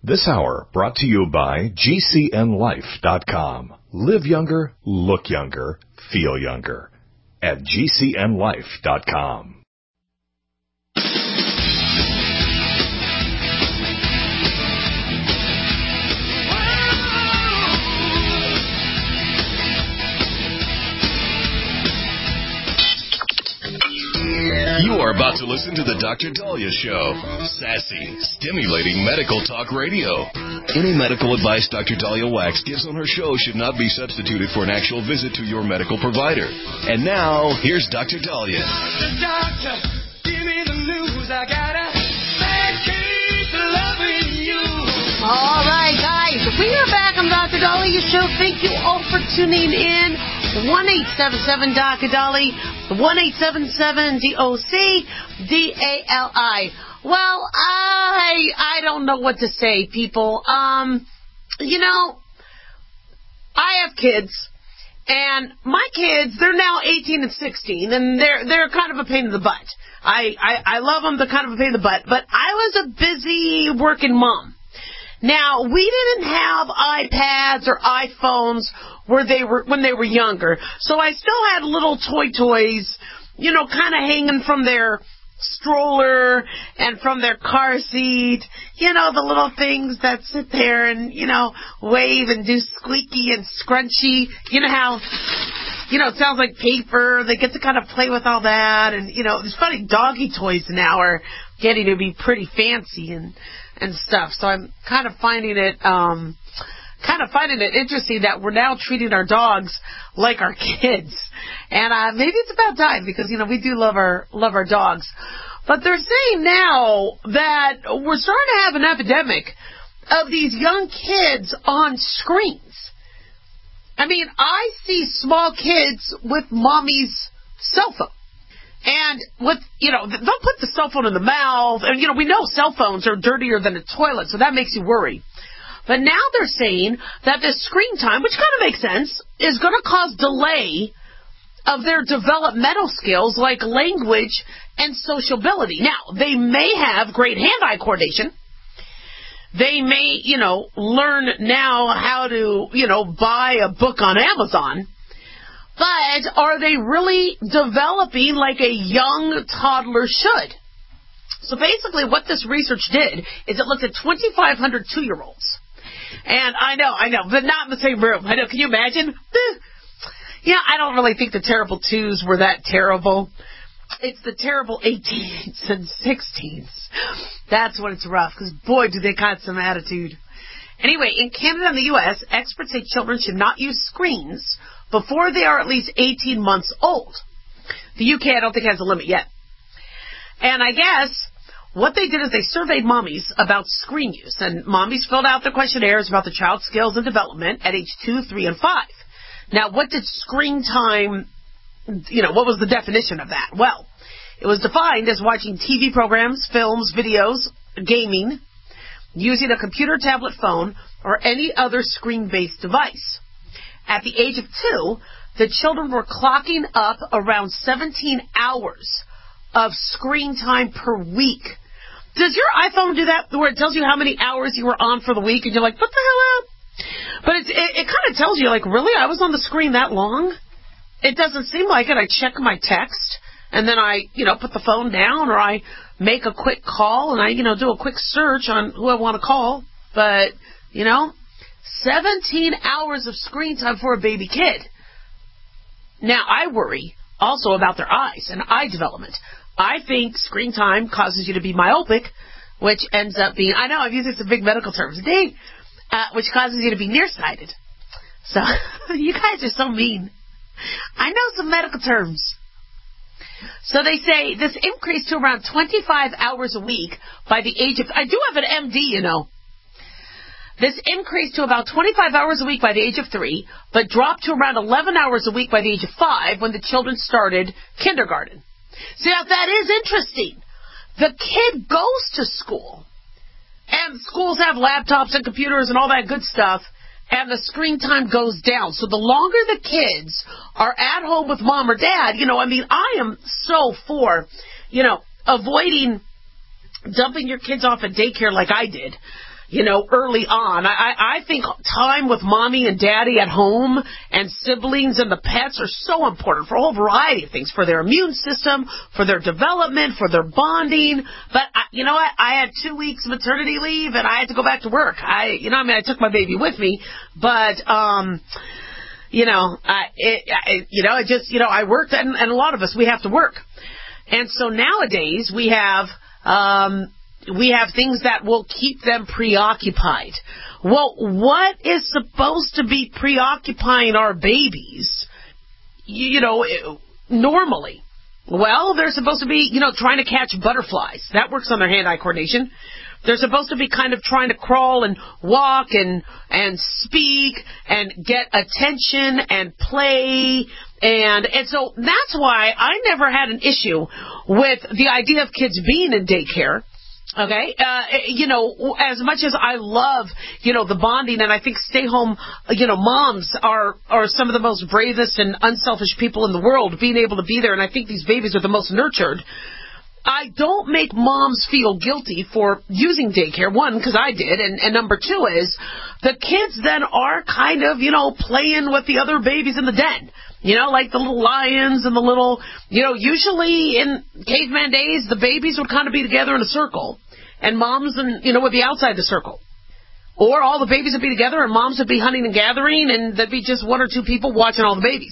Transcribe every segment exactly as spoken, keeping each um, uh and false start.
This hour brought to you by G C N life dot com. Live younger, look younger, feel younger at G C N life dot com. You are about to listen to the Doctor Dahlia Show. Sassy, stimulating medical talk radio. Any medical advice Doctor Dahlia Wax gives on her show should not be substituted for an actual visit to your medical provider. And now, here's Doctor Dahlia. Doctor, doctor, give me the news. I got a bad case of loving you. All right, guys, we are back on Doctor Dahlia Show. Thank you all for tuning in. one eight seven seven D O C D A L I, one eight seven seven D O C D A L I. Well, I I don't know what to say, people. Um, you know, I have kids, and my kids, they're now eighteen and sixteen, and they're they're kind of a pain in the butt. I, I, I love them, they're kind of a pain in the butt, but I was a busy working mom. Now, we didn't have iPads or iPhones where they were when they were younger, so I still had little toy toys, you know, kind of hanging from their stroller and from their car seat, you know, the little things that sit there and, you know, wave and do squeaky and scrunchy. You know how, you know, it sounds like paper. They get to kind of play with all that, and, you know, it's funny, doggy toys now are getting to be pretty fancy and and stuff. So I'm kind of finding it, um, kind of finding it interesting that we're now treating our dogs like our kids. And uh, maybe it's about time because, you know, we do love our love our dogs. But they're saying now that we're starting to have an epidemic of these young kids on screens. I mean, I see small kids with mommy's cell phone. And with, you know, they'll put the cell phone in the mouth. And, you know, we know cell phones are dirtier than a toilet, so that makes you worry. But now they're saying that this screen time, which kind of makes sense, is going to cause delay of their developmental skills like language and sociability. Now, they may have great hand-eye coordination. They may, you know, learn now how to, you know, buy a book on Amazon. But are they really developing like a young toddler should? So basically what this research did is it looked at twenty-five hundred two-year-olds. And I know, I know, but not in the same room. I know, can you imagine? Yeah, I don't really think the terrible twos were that terrible. It's the terrible eighteens and sixteens. That's when it's rough, because boy, do they got some attitude. Anyway, in Canada and the U S, experts say children should not use screens before they are at least eighteen months old. The U K, I don't think, has a limit yet. And I guess what they did is they surveyed mommies about screen use, and mommies filled out their questionnaires about the child's skills and development at age two, three, and five. Now, what did screen time, you know, what was the definition of that? Well, it was defined as watching T V programs, films, videos, gaming, using a computer, tablet, phone, or any other screen-based device. At the age of two, the children were clocking up around seventeen hours of screen time per week. Does your iPhone do that, where it tells you how many hours you were on for the week, and you're like, what the hell up? But it's, it, it kind of tells you, like, really, I was on the screen that long? It doesn't seem like it. I check my text, and then I, you know, put the phone down, or I make a quick call, and I, you know, do a quick search on who I want to call. But, you know, seventeen hours of screen time for a baby kid. Now, I worry also about their eyes and eye development. I think screen time causes you to be myopic, which ends up being, I know I'm using some big medical terms today, uh, which causes you to be nearsighted. So, you guys are so mean. I know some medical terms. So they say this increased to around twenty-five hours a week by the age of, I do have an M D, you know. This increased to about twenty-five hours a week by the age of three, but dropped to around eleven hours a week by the age of five when the children started kindergarten. See, now that is interesting. The kid goes to school, and schools have laptops and computers and all that good stuff, and the screen time goes down. So the longer the kids are at home with mom or dad, you know, I mean, I am so for, you know, avoiding dumping your kids off at daycare like I did. you know, early on. I, I think time with mommy and daddy at home and siblings and the pets are so important for a whole variety of things, for their immune system, for their development, for their bonding. But, I, you know what? I had two weeks maternity leave, and I had to go back to work. I, you know, I mean, I took my baby with me, but, um... You know, I, it, I, you know, it just, you know, I worked, and, and a lot of us, we have to work. And so nowadays we have, um, we have things that will keep them preoccupied. Well, what is supposed to be preoccupying our babies, you, you know, normally? Well, they're supposed to be, you know, trying to catch butterflies. That works on their hand-eye coordination. They're supposed to be kind of trying to crawl and walk and and speak and get attention and play. And and so that's why I never had an issue with the idea of kids being in daycare. Okay, uh, you know, as much as I love, you know, the bonding, and I think stay-home, you know, moms are, are some of the most bravest and unselfish people in the world, being able to be there, and I think these babies are the most nurtured. I don't make moms feel guilty for using daycare, one, because I did, and, and number two is the kids then are kind of, you know, playing with the other babies in the den. You know, like the little lions and the little, you know, usually in caveman days, the babies would kind of be together in a circle, and moms, and you know, would be outside the circle. Or all the babies would be together, and moms would be hunting and gathering, and there'd be just one or two people watching all the babies.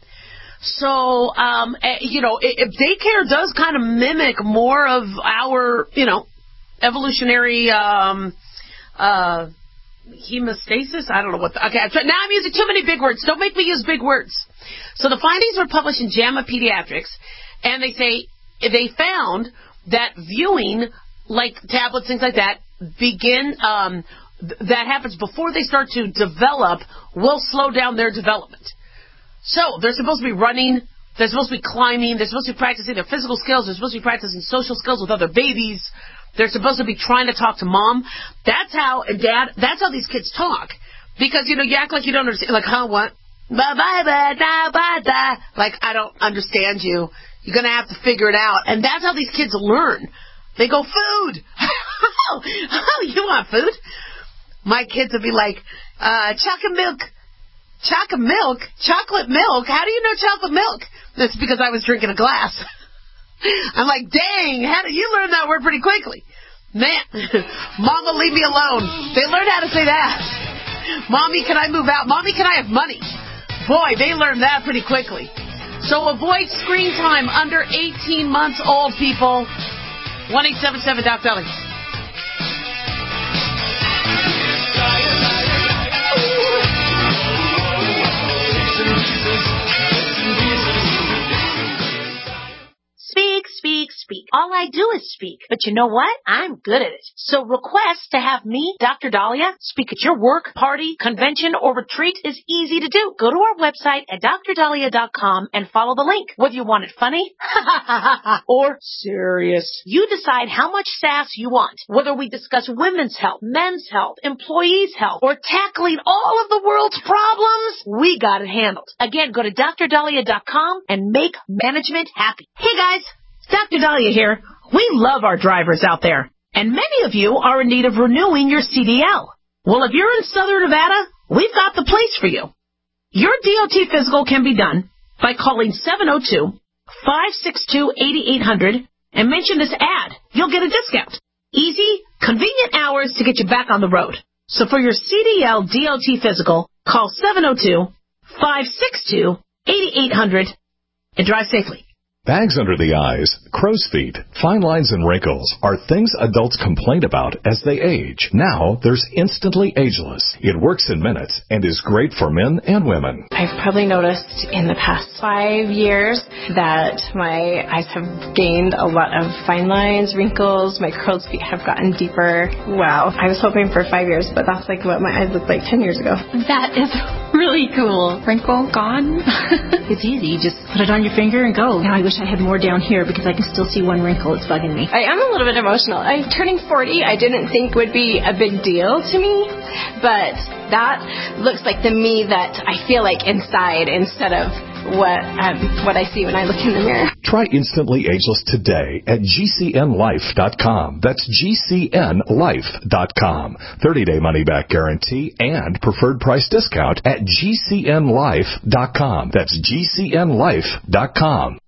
So, um, you know, if daycare does kind of mimic more of our, you know, evolutionary um, uh, hemostasis. I don't know what. The, okay, I'm trying, now I'm using too many big words. Don't make me use big words. So the findings were published in JAMA Pediatrics, and they say they found that viewing, like tablets, things like that, begin um, th- that happens before they start to develop, will slow down their development. So they're supposed to be running, they're supposed to be climbing, they're supposed to be practicing their physical skills, they're supposed to be practicing social skills with other babies, they're supposed to be trying to talk to mom. That's how, and dad, that's how these kids talk. Because, you know, you act like you don't understand, like, huh, what? Ba-ba-ba-da-ba-da. Like, I don't understand you. You're going to have to figure it out. And that's how these kids learn. They go, food! Oh, you want food? My kids would be like, uh, chocolate milk. Chocolate milk? Chocolate milk? How do you know chocolate milk? That's because I was drinking a glass. I'm like, dang, how do you learn that word pretty quickly? Man, Mama, leave me alone. They learned how to say that. Mommy, can I move out? Mommy, can I have money? Boy, they learned that pretty quickly. So avoid screen time under eighteen months old, people. one eight seven seven Doc Dolly. Speak, speak, speak. All I do is speak. But you know what? I'm good at it. So request to have me, Doctor Dahlia, speak at your work, party, convention, or retreat is easy to do. Go to our website at dr dahlia dot com and follow the link. Whether you want it funny or serious, you decide how much sass you want. Whether we discuss women's health, men's health, employees' health, or tackling all of the world's problems, we got it handled. Again, go to dr dahlia dot com and make management happy. Hey guys, Doctor Dahlia here. We love our drivers out there, and many of you are in need of renewing your C D L. Well, if you're in Southern Nevada, we've got the place for you. Your D O T physical can be done by calling seven oh two, five six two, eight eight hundred and mention this ad. You'll get a discount. Easy, convenient hours to get you back on the road. So for your C D L D O T physical, call seven oh two, five six two, eight eight hundred and drive safely. Bags under the eyes, crow's feet, fine lines and wrinkles are things adults complain about as they age. Now, there's Instantly Ageless. It works in minutes and is great for men and women. I've probably noticed in the past five years that my eyes have gained a lot of fine lines, wrinkles, my crow's feet have gotten deeper. Wow. I was hoping for five years, but that's like what my eyes looked like ten years ago. That is really cool. Wrinkle gone? It's easy. You just put it on your finger and go. Now I wish I had more down here because I can still see one wrinkle. It's bugging me. I am a little bit emotional. I'm turning forty. I didn't think would be a big deal to me, but that looks like the me that I feel like inside instead of what um, what I see when I look in the mirror. Try Instantly Ageless today at G C N life dot com. That's G C N life dot com. thirty-day money-back guarantee and preferred price discount at G C N life dot com. That's G C N life dot com.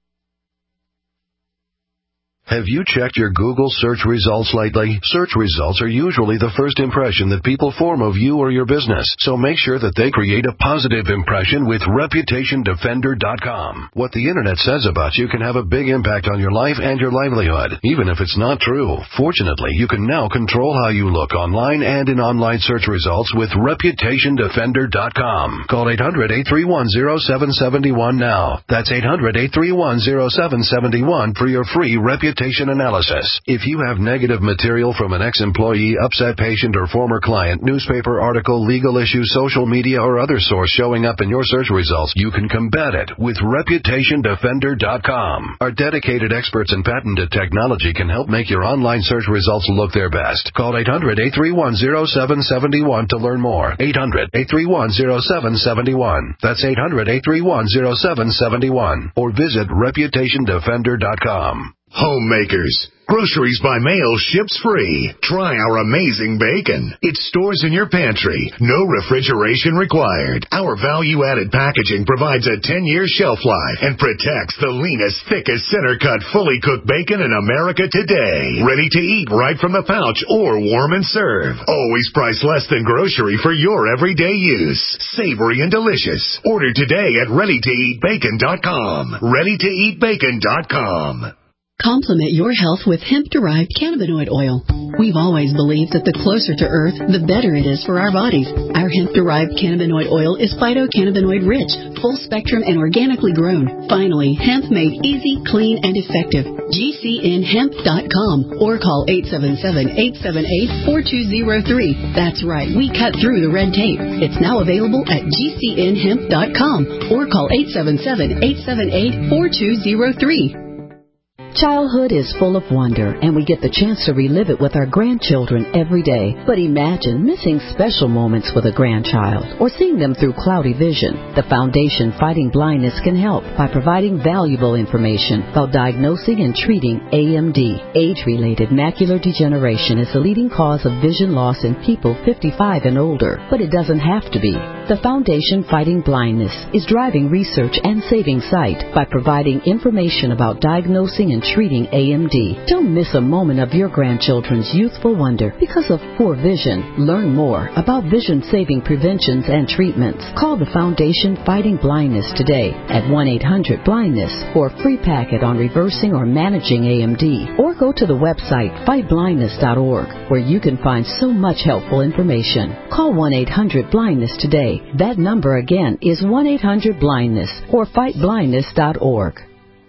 Have you checked your Google search results lately? Search results are usually the first impression that people form of you or your business, so make sure that they create a positive impression with reputation defender dot com. What the Internet says about you can have a big impact on your life and your livelihood, even if it's not true. Fortunately, you can now control how you look online and in online search results with reputation defender dot com. Call eight hundred, eight three one, zero seven seven one now. That's eight hundred, eight three one, zero seven seven one for your free reputation analysis. If you have negative material from an ex-employee, upset patient, or former client, newspaper article, legal issue, social media, or other source showing up in your search results, you can combat it with reputation defender dot com. Our dedicated experts in patented technology can help make your online search results look their best. Call eight hundred, eight three one, zero seven seven one to learn more. eight hundred, eight three one, zero seven seven one. That's eight hundred, eight three one, zero seven seven one. Or visit reputation defender dot com. Homemakers. Groceries by mail ships free. Try our amazing bacon. It stores in your pantry. No refrigeration required. Our value-added packaging provides a ten-year shelf life and protects the leanest, thickest, center-cut, fully cooked bacon in America today. Ready to eat right from the pouch or warm and serve. Always priced less than grocery for your everyday use. Savory and delicious. Order today at ready to eat bacon dot com. ready to eat bacon dot com. Complement your health with hemp-derived cannabinoid oil. We've always believed that the closer to Earth, the better it is for our bodies. Our hemp-derived cannabinoid oil is phytocannabinoid-rich, full-spectrum, and organically grown. Finally, hemp made easy, clean, and effective. G C N hemp dot com or call eight seven seven, eight seven eight, four two zero three. That's right, we cut through the red tape. It's now available at G C N hemp dot com or call eight seven seven, eight seven eight, four two zero three. Childhood is full of wonder, and we get the chance to relive it with our grandchildren every day. But imagine missing special moments with a grandchild or seeing them through cloudy vision. The Foundation Fighting Blindness can help by providing valuable information about diagnosing and treating A M D. Age-related macular degeneration is the leading cause of vision loss in people fifty-five and older, but it doesn't have to be. The Foundation Fighting Blindness is driving research and saving sight by providing information about diagnosing and treating A M D. Don't miss a moment of your grandchildren's youthful wonder because of poor vision. Learn more about vision-saving preventions and treatments. Call the Foundation Fighting Blindness today at one eight hundred blindness for a free packet on reversing or managing A M D. Or go to the website fight blindness dot org where you can find so much helpful information. Call one eight hundred blindness today. That number again is one eight hundred blindness or fight blindness dot org.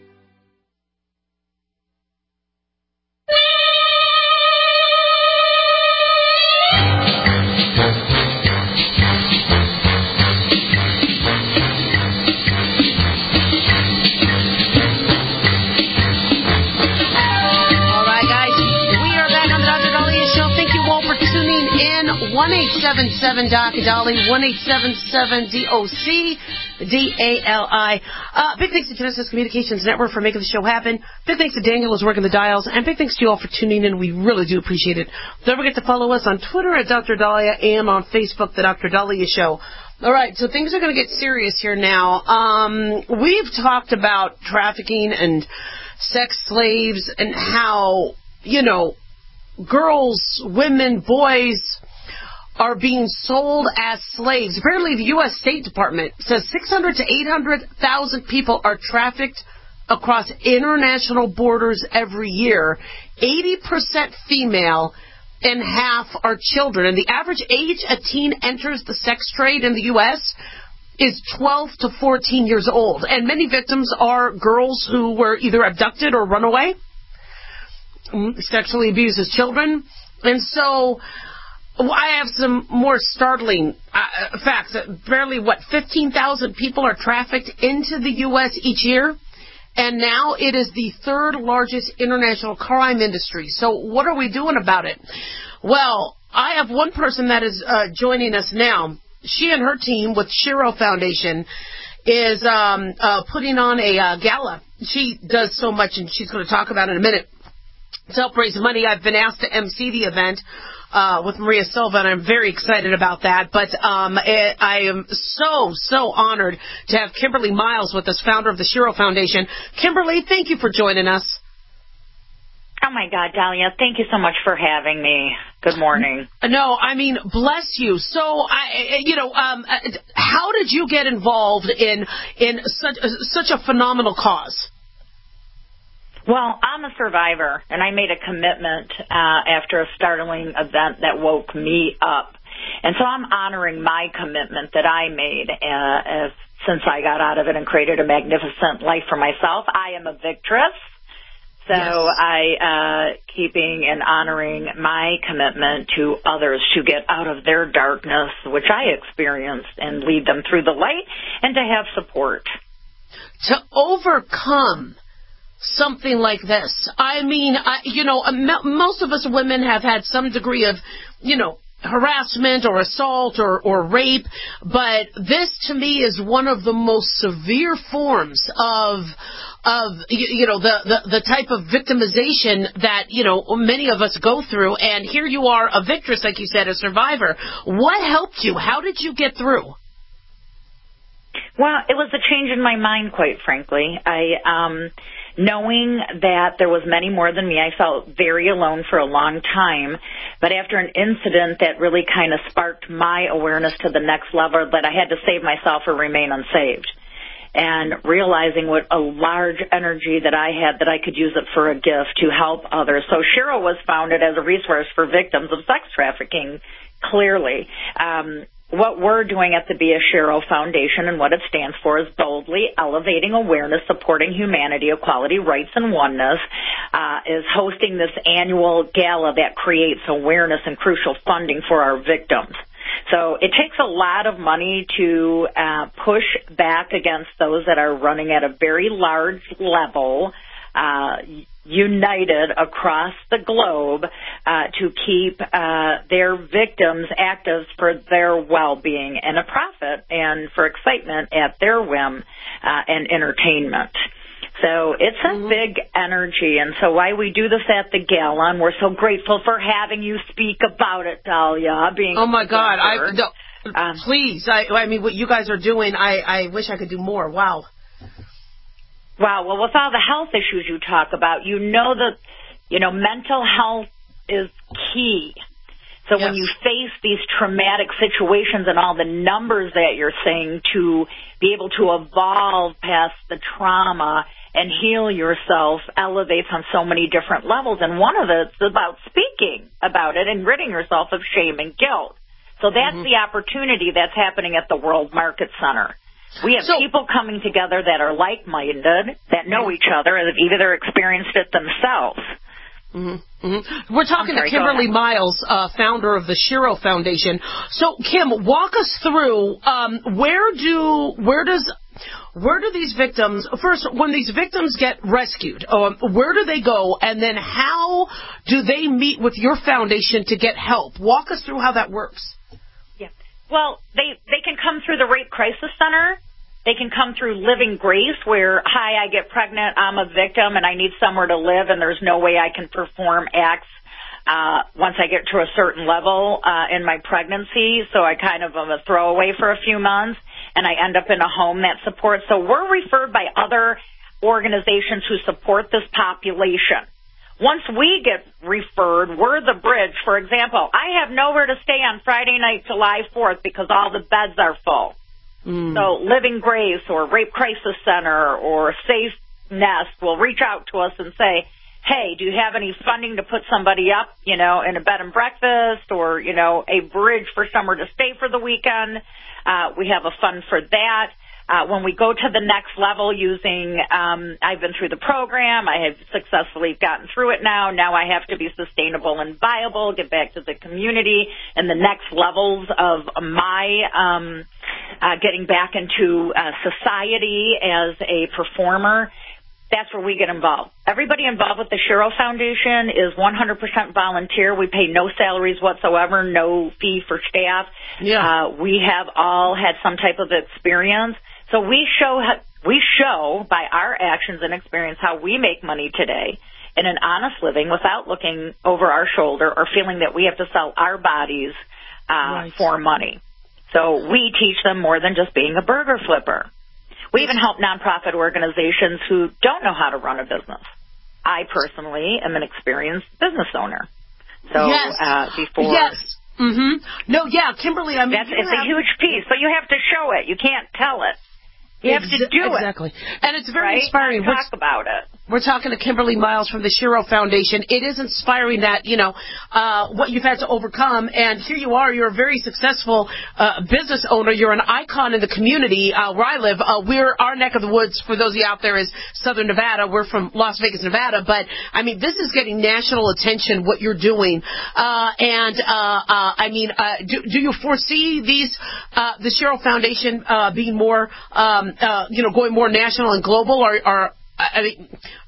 one eight seven seven D O C D A L I, one eight seven seven D O C D A L I. Uh, big thanks to Genesis Communications Network for making the show happen. Big thanks to Daniel who's working the dials. And big thanks to you all for tuning in. We really do appreciate it. Don't forget to follow us on Twitter at Doctor Dahlia and on Facebook, The Doctor Dahlia Show. All right, so things are going to get serious here now. Um, we've talked about trafficking and sex slaves and how, you know, girls, women, boys are being sold as slaves. Apparently, the U S State Department says six hundred to eight hundred thousand people are trafficked across international borders every year. eighty percent female and half are children. And the average age a teen enters the sex trade in the U S is twelve to fourteen years old. And many victims are girls who were either abducted or run away, sexually abused as children. And so I have some more startling uh, facts. Barely, what, fifteen thousand people are trafficked into the U S each year, and now it is the third largest international crime industry. So what are we doing about it? Well, I have one person that is uh, joining us now. She and her team with Shiro Foundation is um, uh, putting on a uh, gala. She does so much, and she's going to talk about it in a minute, to help raise money. I've been asked to emcee the event uh, with Maria Silva, and I'm very excited about that. But um, it, I am so, so honored to have Kimberly Miles with us, founder of the Shiro Foundation. Kimberly, thank you for joining us. Oh, my God, Dahlia, thank you so much for having me. Good morning. No, I mean, bless you. So, I, you know, um, how did you get involved in in such, such a phenomenal cause? Well, I'm a survivor, and I made a commitment uh, after a startling event that woke me up. And so I'm honoring my commitment that I made uh, as, since I got out of it and created a magnificent life for myself. I am a victress. So yes. I, uh, keeping and honoring my commitment to others to get out of their darkness, which I experienced, and lead them through the light, and to have support. To overcome something like this. I mean, I, you know, most of us women have had some degree of, you know, harassment or assault or, or rape, but this to me is one of the most severe forms of of you, you know the, the the type of victimization that you know many of us go through. And here you are, a victress, like you said, a survivor. What helped you? How did you get through? Well, it was a change in my mind, quite frankly. I um knowing that there was many more than me, I felt very alone for a long time. But after an incident that really kind of sparked my awareness to the next level, that I had to save myself or remain unsaved. And realizing what a large energy that I had, that I could use it for a gift to help others. So Shiro was founded as a resource for victims of sex trafficking, clearly. Um, What we're doing at the Be a Shiro Foundation and what it stands for is boldly elevating awareness, supporting humanity, equality, rights, and oneness, uh, is hosting this annual gala that creates awareness and crucial funding for our victims. So it takes a lot of money to uh, push back against those that are running at a very large level, uh, united across the globe uh, to keep uh, their victims active for their well-being and a profit and for excitement at their whim uh, and entertainment. So it's a mm-hmm. big energy, and so why we do this at the gala, and we're so grateful for having you speak about it, Dahlia. Being oh my God, I no, um, please, I, I mean, what you guys are doing, I, I wish I could do more. Wow. Wow. Well, with all the health issues you talk about, you know that, you know, mental health is key. So yes. when you face these traumatic situations and all the numbers that you're saying, to be able to evolve past the trauma and heal yourself elevates on so many different levels. And one of it's about speaking about it and ridding yourself of shame and guilt. So that's mm-hmm. the opportunity that's happening at the World Market Center. We have so, people coming together that are like-minded, that know each other, and have either experienced it themselves. Mm-hmm. Mm-hmm. We're talking sorry, to Kimberly Miles, uh, founder of the Shiro Foundation. So, Kim, walk us through um, where do where does where do these victims first when these victims get rescued? Um, where do they go, and then how do they meet with your foundation to get help? Walk us through how that works. Yeah. Well, they they can come through the Rape Crisis Center. They can come through Living Grace, where, hi, I get pregnant, I'm a victim, and I need somewhere to live, and there's no way I can perform acts uh, once I get to a certain level uh, in my pregnancy, so I kind of am a throwaway for a few months, and I end up in a home that supports. So we're referred by other organizations who support this population. Once we get referred, we're the bridge. For example, I have nowhere to stay on Friday night, July fourth, because all the beds are full. Mm. So Living Grace or Rape Crisis Center or Safe Nest will reach out to us and say, hey, do you have any funding to put somebody up, you know, in a bed and breakfast, or, you know, a bridge for somewhere to stay for the weekend? Uh, we have a fund for that. Uh, when we go to the next level using, um, I've been through the program, I have successfully gotten through it now. Now I have to be sustainable and viable, get back to the community, and the next levels of my um, uh, getting back into uh, society as a performer. That's where we get involved. Everybody involved with the Shiro Foundation is one hundred percent volunteer. We pay no salaries whatsoever, no fee for staff. Yeah. Uh, we have all had some type of experience. So we show we show by our actions and experience how we make money today in an honest living without looking over our shoulder or feeling that we have to sell our bodies uh, right. for money. So we teach them more than just being a burger flipper. We even help nonprofit organizations who don't know how to run a business. I personally am an experienced business owner. So yes. uh, before... Yes. Mm-hmm. No, yeah, Kimberly, I mean... That's, it's have... a huge piece, but you have to show it. You can't tell it. You have Ex- to do exactly. it. Exactly. And it's very right? inspiring. Talk we're, about it. We're talking to Kimberly Miles from the Shiro Foundation. It is inspiring that, you know, uh, what you've had to overcome. And here you are. You're a very successful uh, business owner. You're an icon in the community uh, where I live. Uh, we're our neck of the woods, for those of you out there, is Southern Nevada. We're from Las Vegas, Nevada. But, I mean, this is getting national attention, what you're doing. Uh, and, uh, uh, I mean, uh, do, do you foresee these, uh, the Shiro Foundation uh, being more, um, uh, you know, going more national and global? Or, or I mean,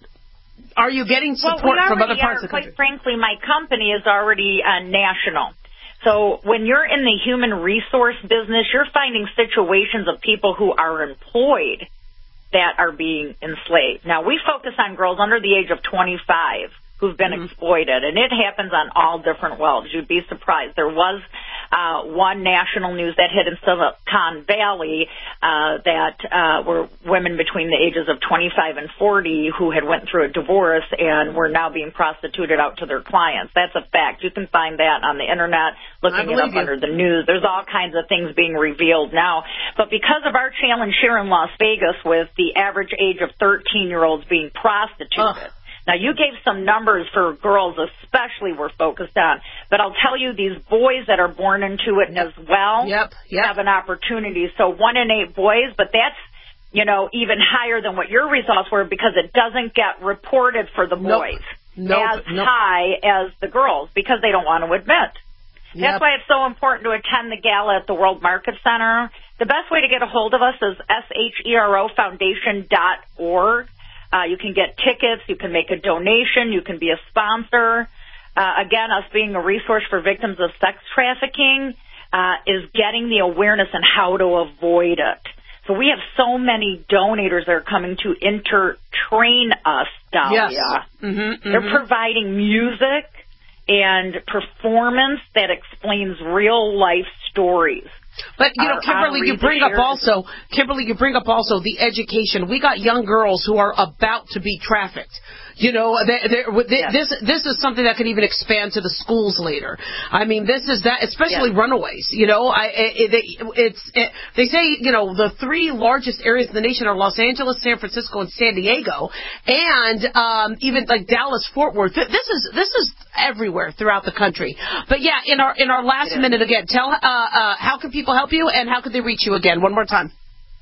are you getting support well, we from other are, parts of the country? Quite frankly, my company is already uh, national. So when you're in the human resource business, you're finding situations of people who are employed that are being enslaved. Now, we focus on girls under the age of twenty-five who've been mm-hmm. exploited, and it happens on all different levels. You'd be surprised. There was uh, one national news that hit in Silicon Valley uh, that uh, were women between the ages of twenty-five and forty who had went through a divorce and were now being prostituted out to their clients. That's a fact. You can find that on the internet, looking it up you. under the news. There's all kinds of things being revealed now. But because of our challenge here in Las Vegas with the average age of thirteen-year-olds being prostituted, Ugh. Now, you gave some numbers for girls especially we're focused on, but I'll tell you these boys that are born into it as well yep, yep. have an opportunity. So one in eight boys, but that's, you know, even higher than what your results were because it doesn't get reported for the boys nope. Nope. as nope. high as the girls because they don't want to admit. Yep. That's why it's so important to attend the gala at the World Market Center. The best way to get a hold of us is S H E R O foundation dot org. Uh, you can get tickets. You can make a donation. You can be a sponsor. Uh, again, us being a resource for victims of sex trafficking uh, is getting the awareness on how to avoid it. So we have so many donators that are coming to inter-train us, Dahlia. Yes. Mm-hmm, mm-hmm. They're providing music and performance that explains real-life stories. But, you know, Kimberly, you bring up also, Kimberly, you bring up also the education. We got young girls who are about to be trafficked. You know, they, they, they, yes. this this is something that could even expand to the schools later. I mean, this is that, especially yes. runaways. You know, I it, it, it's it, they say you know the three largest areas in the nation are Los Angeles, San Francisco, and San Diego, and um, even like Dallas, Fort Worth. This is this is everywhere throughout the country. But yeah, in our in our last minute again, tell uh, uh, how can people help you and how can they reach you again? One more time.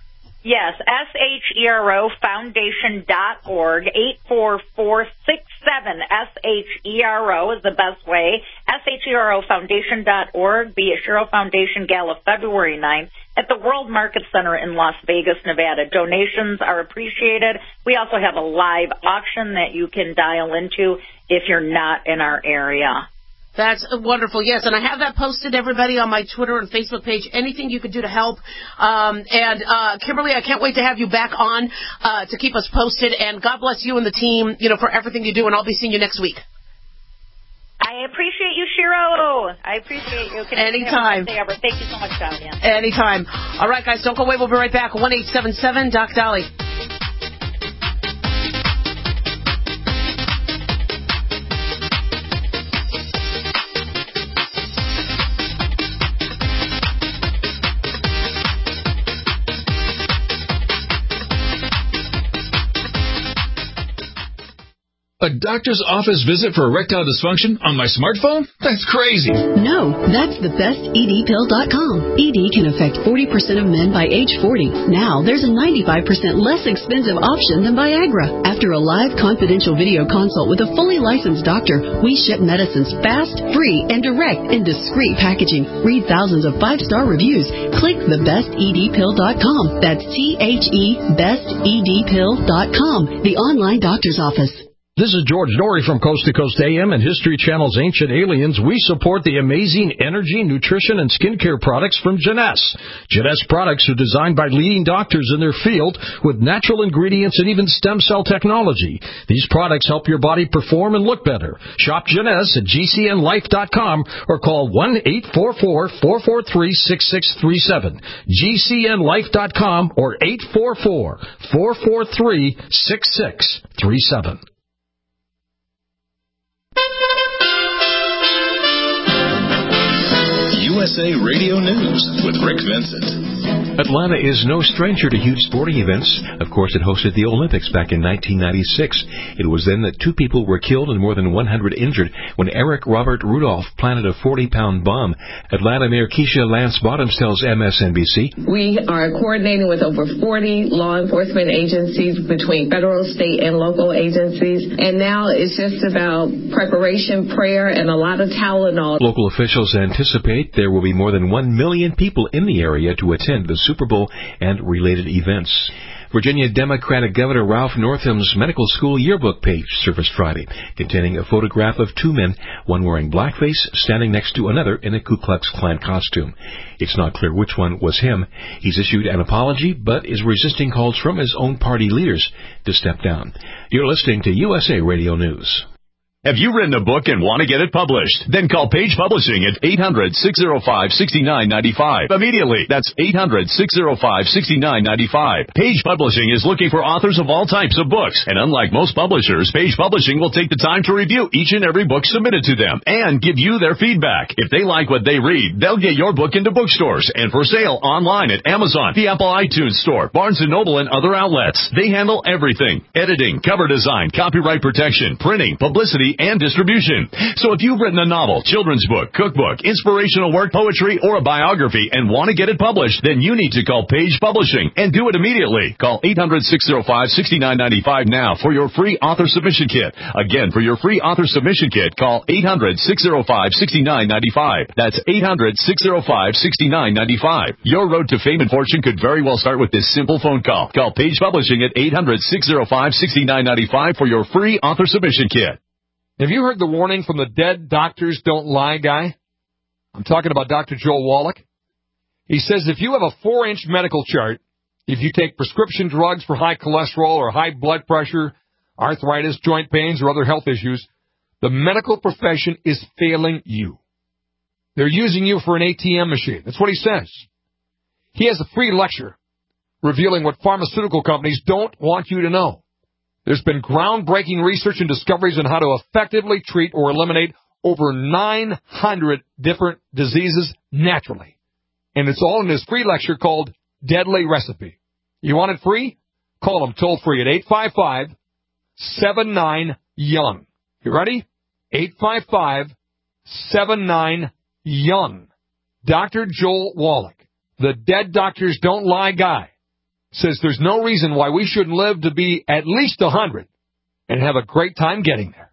Yes, S H E R O foundation dot org, eight four four six seven S H E R O is the best way. S H E R O foundation dot org, be a Shiro Foundation Gala February ninth at the World Market Center in Las Vegas, Nevada. Donations are appreciated. We also have a live auction that you can dial into if you're not in our area. That's wonderful, yes, and I have that posted, everybody, on my Twitter and Facebook page, anything you could do to help. Um, and, uh, Kimberly, I can't wait to have you back on uh, to keep us posted, and God bless you and the team, you know, for everything you do, and I'll be seeing you next week. I appreciate you, Shiro. I appreciate you. Can Anytime. Thank you so much, Dahlia. Anytime. All right, guys, don't go away. We'll be right back. one eight seven seven Doc Dolly. A doctor's office visit for erectile dysfunction on my smartphone? That's crazy. No, that's the best E D pill dot com. E D can affect forty percent of men by age forty. Now, there's a ninety-five percent less expensive option than Viagra. After a live confidential video consult with a fully licensed doctor, we ship medicines fast, free, and direct in discreet packaging. Read thousands of five-star reviews. Click the best E D pill dot com. That's T H E best E D pill dot com, the online doctor's office. This is George Norrie from Coast to Coast A M and History Channel's Ancient Aliens. We support the amazing energy, nutrition, and skincare products from Jeunesse. Jeunesse products are designed by leading doctors in their field with natural ingredients and even stem cell technology. These products help your body perform and look better. Shop Jeunesse at G C N life dot com or call one eight four four, four four three, six six three seven. G C N life dot com or eight four four, four four three, six six three seven. U S A Radio News with Rick Vincent. Atlanta is no stranger to huge sporting events. Of course, it hosted the Olympics back in nineteen ninety-six. It was then that two people were killed and more than one hundred injured when Eric Robert Rudolph planted a forty-pound bomb. Atlanta Mayor Keisha Lance Bottoms tells M S N B C. We are coordinating with over forty law enforcement agencies between federal, state, and local agencies. And now it's just about preparation, prayer, and a lot of Tylenol. Local officials anticipate there will be more than one million people in the area to attend the Super Bowl and related events. Virginia Democratic Governor Ralph Northam's medical school yearbook page surfaced Friday, containing a photograph of two men, one wearing blackface, standing next to another in a Ku Klux Klan costume. It's not clear which one was him. He's issued an apology, but is resisting calls from his own party leaders to step down. You're listening to U S A Radio News. Have you written a book and want to get it published? Then call Page Publishing at eight hundred, six oh five, six nine nine five. Immediately. That's eight hundred, six oh five, six nine nine five. Page Publishing is looking for authors of all types of books. And unlike most publishers, Page Publishing will take the time to review each and every book submitted to them and give you their feedback. If they like what they read, they'll get your book into bookstores and for sale online at Amazon, the Apple iTunes Store, Barnes and Noble, and other outlets. They handle everything: editing, cover design, copyright protection, printing, publicity, and distribution. So if you've written a novel, children's book, cookbook, inspirational work, poetry, or a biography and want to get it published, then you need to call Page Publishing and do it immediately. Call eight hundred, six oh five, six nine nine five now for your free author submission kit. Again, for your free author submission kit, call eight hundred, six oh five, six nine nine five. That's eight hundred, six oh five, six nine nine five. Your road to fame and fortune could very well start with this simple phone call. Call Page Publishing at eight hundred, six oh five, six nine nine five for your free author submission kit. Have you heard the warning from the Dead Doctors Don't Lie guy? I'm talking about Doctor Joel Wallach. He says if you have a four-inch medical chart, if you take prescription drugs for high cholesterol or high blood pressure, arthritis, joint pains, or other health issues, the medical profession is failing you. They're using you for an A T M machine. That's what he says. He has a free lecture revealing what pharmaceutical companies don't want you to know. There's been groundbreaking research and discoveries on how to effectively treat or eliminate over nine hundred different diseases naturally. And it's all in his free lecture called Deadly Recipe. You want it free? Call him toll free at eight five five, seven nine, young. You ready? eight five five, seven nine, young. Doctor Joel Wallach, the Dead Doctors Don't Lie guy, says there's no reason why we shouldn't live to be at least one hundred and have a great time getting there.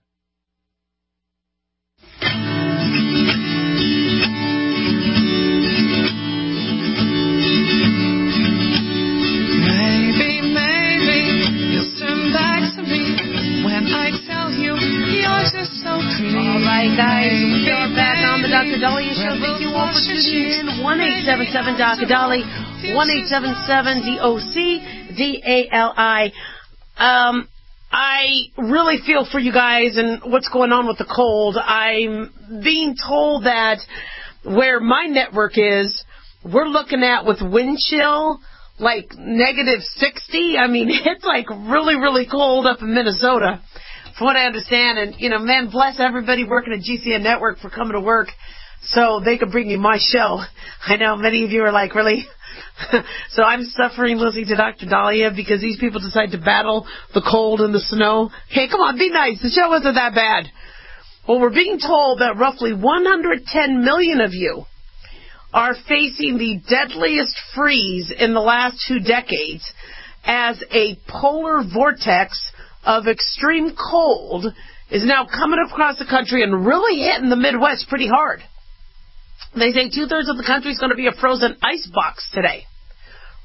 Maybe, maybe you'll turn back to me when I tell you you're just so clean. All right, guys, we are back on the Doctor Dahlia Show. Thank you all for tuning in. one eight seven seven Doctor Dolly. one eight seven seven D O C D A L I. Um, I really feel for you guys and what's going on with the cold. I'm being told that where my network is, we're looking at with wind chill like negative sixty. I mean, it's like really, really cold up in Minnesota, from what I understand. And, you know, man, bless everybody working at G C N Network for coming to work so they could bring you my show. I know many of you are like, really? So I'm suffering listening to Doctor Dahlia because these people decide to battle the cold and the snow. Hey, come on, be nice. The show wasn't that bad. Well, we're being told that roughly one hundred ten million of you are facing the deadliest freeze in the last two decades as a polar vortex of extreme cold is now coming across the country and really hitting the Midwest pretty hard. They say two-thirds of the country is going to be a frozen ice box today.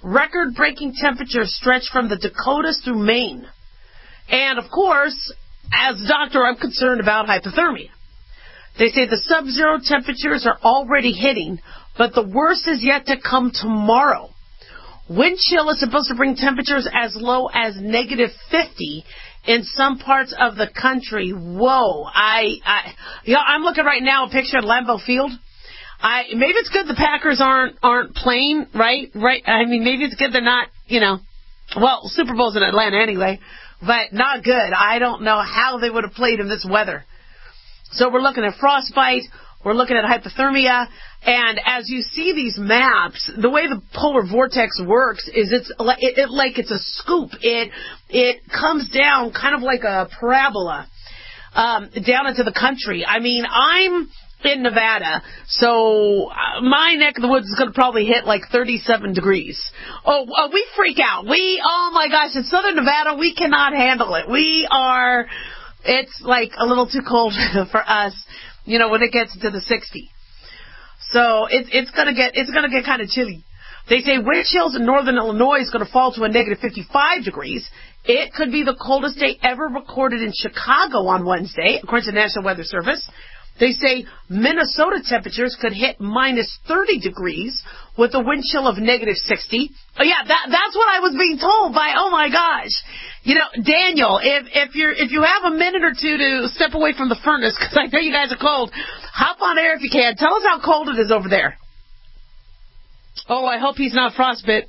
Record-breaking temperatures stretch from the Dakotas through Maine. And, of course, as a doctor, I'm concerned about hypothermia. They say the sub-zero temperatures are already hitting, but the worst is yet to come tomorrow. Wind chill is supposed to bring temperatures as low as negative fifty in some parts of the country. Whoa. I, I, you know, I'm looking right now, a picture of Lambeau Field. I, maybe it's good the Packers aren't, aren't playing, right? Right. I mean, maybe it's good they're not, you know, well, Super Bowl's in Atlanta anyway, but not good. I don't know how they would have played in this weather. So we're looking at frostbite. We're looking at hypothermia, and as you see these maps, the way the polar vortex works is it's like, it, it, like it's a scoop. It it comes down kind of like a parabola um, down into the country. I mean, I'm in Nevada, so my neck of the woods is going to probably hit like thirty-seven degrees. Oh, oh, we freak out. We, oh my gosh, in southern Nevada, we cannot handle it. We are, it's like a little too cold for us. You know, when it gets into the sixties. So it, it's gonna get it's gonna get kind of chilly. They say wind chills in northern Illinois is going to fall to a negative fifty-five degrees. It could be the coldest day ever recorded in Chicago on Wednesday, according to the National Weather Service. They say Minnesota temperatures could hit minus thirty degrees with a wind chill of negative sixty. Oh yeah, that that's what I was being told by. Oh my gosh. You know, Daniel, if if you're if you have a minute or two to step away from the furnace, because I know you guys are cold, hop on air if you can. Tell us how cold it is over there. Oh, I hope he's not frostbit.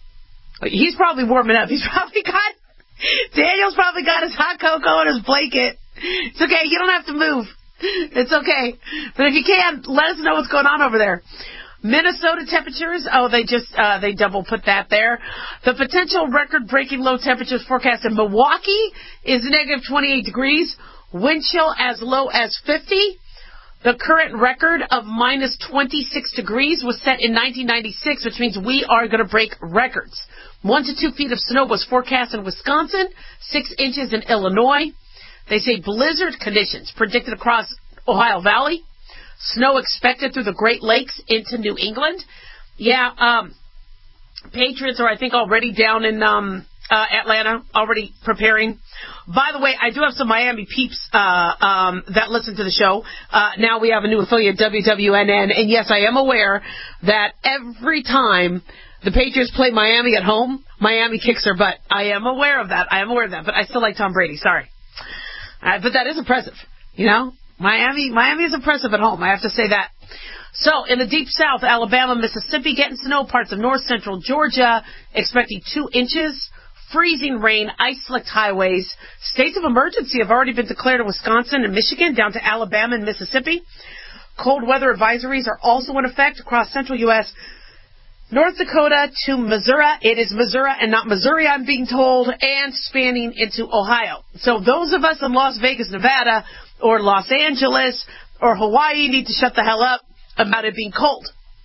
He's probably warming up. He's probably got Daniel's probably got his hot cocoa and his blanket. It's okay. You don't have to move. It's okay. But if you can, let us know what's going on over there. Minnesota temperatures, oh, they just, uh, they double put that there. The potential record-breaking low temperatures forecast in Milwaukee is negative twenty-eight degrees. Wind chill as low as fifty. The current record of minus twenty-six degrees was set in nineteen ninety-six, which means we are going to break records. One to two feet of snow was forecast in Wisconsin, six inches in Illinois. They say blizzard conditions predicted across Ohio Valley. Snow expected through the Great Lakes into New England. Yeah, um, Patriots are, I think, already down in um, uh, Atlanta, already preparing. By the way, I do have some Miami peeps uh, um, that listen to the show. Uh, now we have a new affiliate, W W N N, and yes, I am aware that every time the Patriots play Miami at home, Miami kicks their butt. I am aware of that. I am aware of that, but I still like Tom Brady. Sorry. Uh, but that is impressive, you know? Miami, Miami is impressive at home. I have to say that. So, in the deep south, Alabama, Mississippi, getting snow, parts of north central Georgia, expecting two inches, freezing rain, ice-slicked highways. States of emergency have already been declared in Wisconsin and Michigan, down to Alabama and Mississippi. Cold weather advisories are also in effect across central U S, North Dakota to Missouri. It is Missouri and not Missouri, I'm being told, and spanning into Ohio. So those of us in Las Vegas, Nevada, or Los Angeles, or Hawaii need to shut the hell up about it being cold.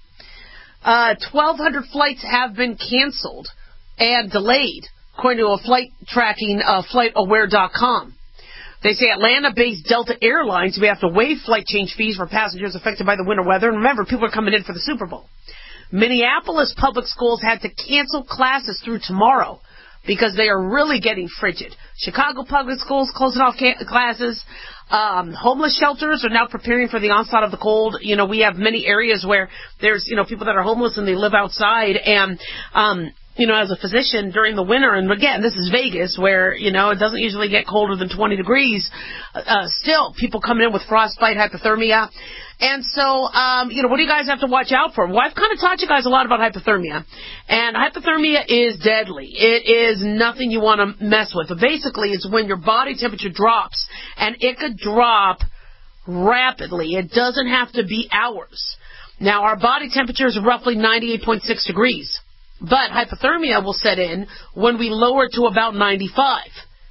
Uh, twelve hundred flights have been canceled and delayed, according to a flight tracking, uh, flight aware dot com. They say Atlanta-based Delta Airlines may have to waive flight change fees for passengers affected by the winter weather. And remember, people are coming in for the Super Bowl. Minneapolis public schools had to cancel classes through tomorrow because they are really getting frigid. Chicago public schools closing off ca- classes. Um, homeless shelters are now preparing for the onslaught of the cold. You know, we have many areas where there's, you know, people that are homeless and they live outside. And, um, you know, as a physician during the winter, and again, this is Vegas where, you know, it doesn't usually get colder than twenty degrees. Uh, still, people coming in with frostbite, hypothermia. And so, um, you know, what do you guys have to watch out for? Well, I've kind of taught you guys a lot about hypothermia. And hypothermia is deadly. It is nothing you want to mess with. But basically, it's when your body temperature drops, and it could drop rapidly. It doesn't have to be hours. Now, our body temperature is roughly ninety-eight point six degrees. But hypothermia will set in when we lower to about ninety-five.